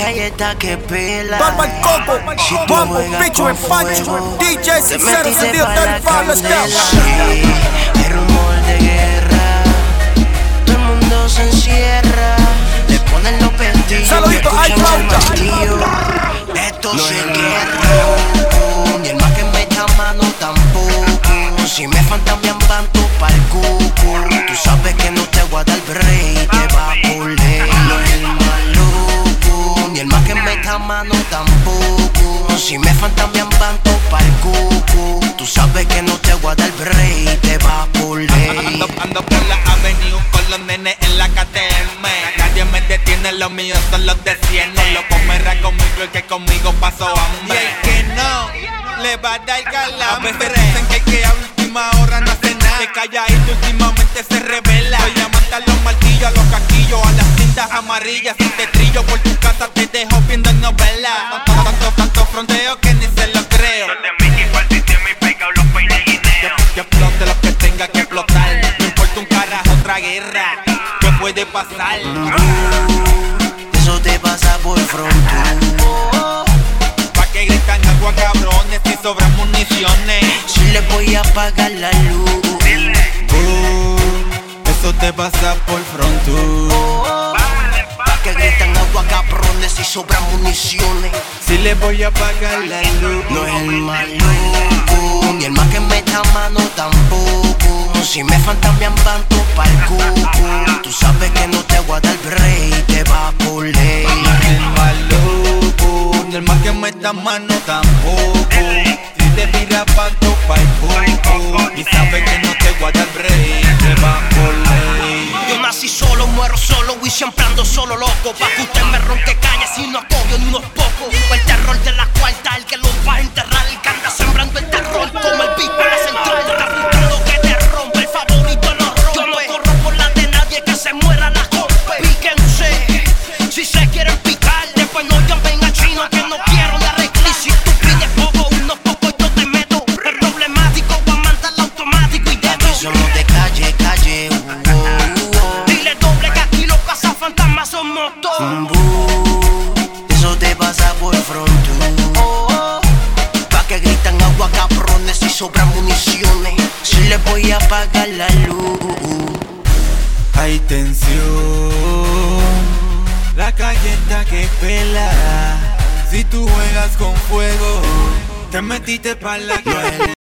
calle está que pela. Barba el Coco, Si tú Mambo, juegas Bicho con en Pancho, fuego, DJ te Sincero, metiste Sentido pa' la 35, let's go. candela. Sí, hay rumor de guerra, todo el mundo se encierra, le ponen los pestillos, Saludito, escuchan ay, el flauta. martillo. Esto no es guerra, ni el más que meta mano tampoco. Si me fantamean panto pa'l cuco, tú sabes que no te voy a dar break, te va por ley. No es el más loco, ni el más que meta mano tampoco. Si me fantamean panto pa'l cuco, tú sabes que no te voy a dar break, te va por ley. Ando por la avenida con los nenes en la KTM. Nadie me detiene, los míos son los de 100. No lo comerá conmigo el que conmigo pasó hambre. Y el que no, le va a dar calambre. A veces dicen que a última hora no hace nada, que calladito últimamente se revela. Voy a matar los martillos, a los casquillos, a las cintas amarillas. Si te trillo por tu casa te dejo viendo novelas. Tanto fronteo que ni se lo creo. Los de Mickey por el sistema y pegado los peines guineos. Que explote lo que tenga que explotar. No importa un carajo, otra guerra. ¿Qué puede pasar? Eso te pasa por fronto. Pa' que gritan agua cabrones y sobran municiones. Si le voy a apagar la luz. Eso te pasa por fronto. Pa' que gritan agua cabrones y sobran municiones. Si le voy a apagar la luz. No es el más loco, ni el más que meta mano tampoco. Si me fantamean panto pa'l cuco, tú sabes que no te voy a dar break, te va por ley. No es el más loco, ni el más que meta mano tampoco. Si te tira panto pa'l cuco, y sabes que no te voy a dar break, te va por ley. Yo nací solo, muero solo y siempre ando solo loco. Pa' que usted me ronque calle si no acobio ni unos pocos. El terror de la cuarta, el que los va a enterrar. El que anda sembrando el terror como el pico en la central. Está buscando que te rompa, el favorito lo rompe. Yo no corro por la de nadie, que se muera la rompe. Píquense, si se quieren picar. Después no llamen a chino que no quiero la arreglar. Si tú pides poco, unos pocos yo te meto. El problemático va a mandar automático y de aquí somos de calle, calle. Dile doble que aquí los cazafantasmas son motos. Eso te pasa por fronto. Pa' que gritan agua cabrones y sobran municiones. Si le voy a apagar la luz. Hay tensión, la calle está que pela. Si tú juegas con fuego, te metiste pa' la calle.